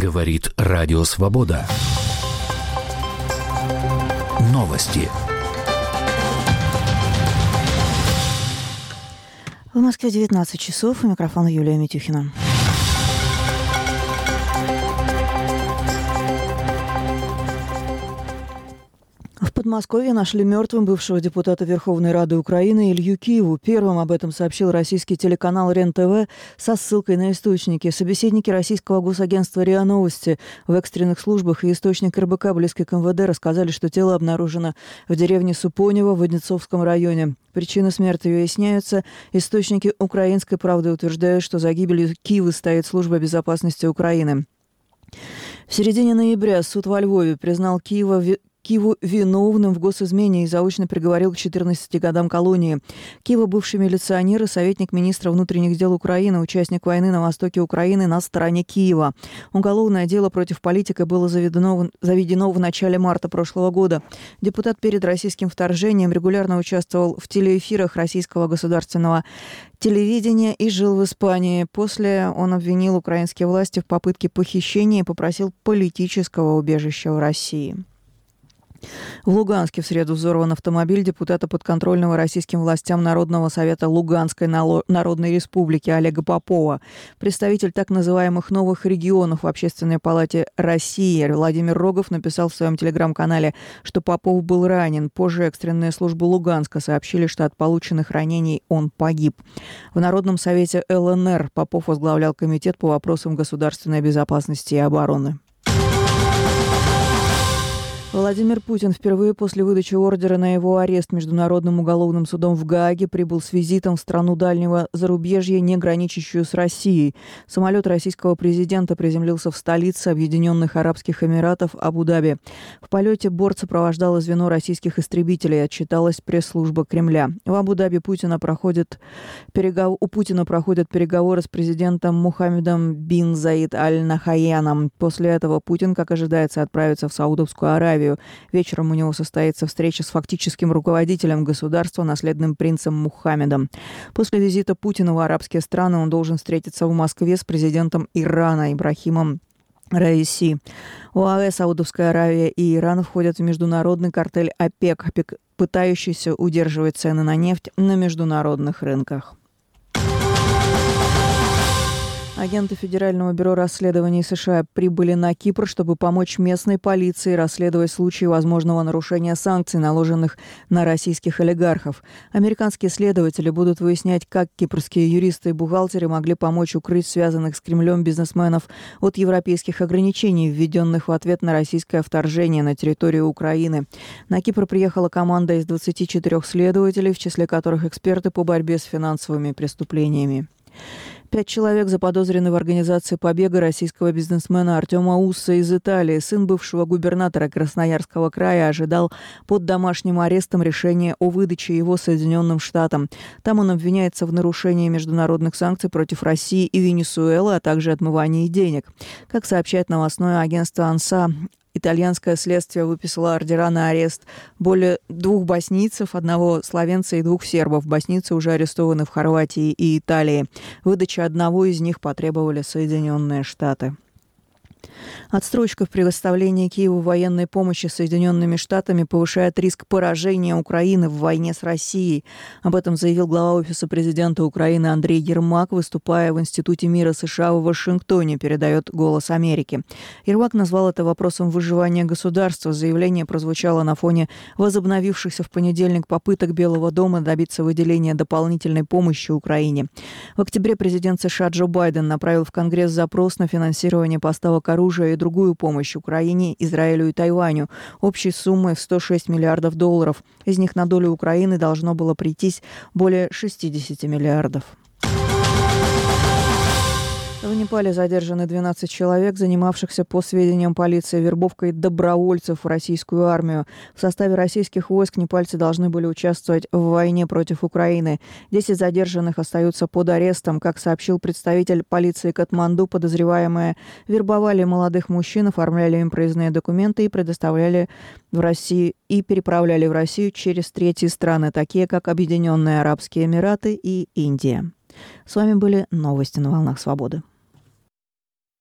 Говорит Радио Свобода. Новости. В Москве 19 часов. У микрофона Юлия Митюхина. В Подмосковье нашли мертвым бывшего депутата Верховной Рады Украины Илью Киеву. Первым об этом сообщил российский телеканал РЕН-ТВ со ссылкой на источники. Собеседники российского госагентства РИА Новости в экстренных службах и источник РБК, близкий к МВД, рассказали, что тело обнаружено в деревне Супонево в Одинцовском районе. Причины смерти выясняются. Источники «Украинской правды» утверждают, что за гибелью Киева стоит служба безопасности Украины. В середине ноября суд во Львове признал Киеву виновным в госизмене и заочно приговорил к 14 годам колонии. Киева бывший милиционер и советник министра внутренних дел Украины, участник войны на востоке Украины на стороне Киева. Уголовное дело против политика было заведено в начале марта прошлого года. Депутат перед российским вторжением регулярно участвовал в телеэфирах российского государственного телевидения и жил в Испании. После он обвинил украинские власти в попытке похищения и попросил политического убежища в России. В Луганске в среду взорван автомобиль депутата подконтрольного российским властям Народного совета Луганской Народной Республики Олега Попова. Представитель так называемых новых регионов в Общественной палате России Владимир Рогов написал в своем телеграм-канале, что Попов был ранен. Позже экстренные службы Луганска сообщили, что от полученных ранений он погиб. В Народном совете ЛНР Попов возглавлял комитет по вопросам государственной безопасности и обороны. Владимир Путин впервые после выдачи ордера на его арест Международным уголовным судом в Гааге прибыл с визитом в страну дальнего зарубежья, не граничащую с Россией. Самолет российского президента приземлился в столице Объединенных Арабских Эмиратов Абу-Даби. В полете борт сопровождало звено российских истребителей, отчиталась пресс-служба Кремля. В Абу-Даби у Путина проходят переговоры с президентом Мухаммедом бин Заид аль-Нахаяном. После этого Путин, как ожидается, отправится в Саудовскую Аравию. Вечером у него состоится встреча с фактическим руководителем государства, наследным принцем Мухаммедом. После визита Путина в арабские страны он должен встретиться в Москве с президентом Ирана Ибрахимом Раиси. ОАЭ, Саудовская Аравия и Иран входят в международный картель ОПЕК, пытающийся удерживать цены на нефть на международных рынках. Агенты Федерального бюро расследований США прибыли на Кипр, чтобы помочь местной полиции расследовать случаи возможного нарушения санкций, наложенных на российских олигархов. Американские следователи будут выяснять, как кипрские юристы и бухгалтеры могли помочь укрыть связанных с Кремлем бизнесменов от европейских ограничений, введенных в ответ на российское вторжение на территорию Украины. На Кипр приехала команда из 24 следователей, в числе которых эксперты по борьбе с финансовыми преступлениями. 5 человек заподозрены в организации побега российского бизнесмена Артема Усса из Италии. Сын бывшего губернатора Красноярского края ожидал под домашним арестом решения о выдаче его Соединенным Штатам. Там он обвиняется в нарушении международных санкций против России и Венесуэлы, а также отмывании денег. Как сообщает новостное агентство «Анса», итальянское следствие выписало ордера на арест более 2 боснийцев, 1 словенца и 2 сербов. Боснийцы уже арестованы в Хорватии и Италии. Выдачи одного из них потребовали Соединенные Штаты. Отсрочка в предоставлении Киеву военной помощи Соединенными Штатами повышает риск поражения Украины в войне с Россией. Об этом заявил глава Офиса президента Украины Андрей Ермак, выступая в Институте мира США в Вашингтоне, передает «Голос Америки». Ермак назвал это вопросом выживания государства. Заявление прозвучало на фоне возобновившихся в понедельник попыток Белого дома добиться выделения дополнительной помощи Украине. В октябре президент США Джо Байден направил в Конгресс запрос на финансирование поставок оружия и другую помощь Украине, Израилю и Тайваню общей суммой в $106 миллиардов. Из них на долю Украины должно было прийтись более 60 миллиардов. В Непале задержаны 12 человек, занимавшихся, по сведениям полиции, вербовкой добровольцев в российскую армию. В составе российских войск непальцы должны были участвовать в войне против Украины. 10 задержанных остаются под арестом. Как сообщил представитель полиции Катманду, подозреваемые вербовали молодых мужчин, оформляли им проездные документы и предоставляли в Россию и переправляли в Россию через третьи страны, такие как Объединенные Арабские Эмираты и Индия. С вами были новости на волнах свободы.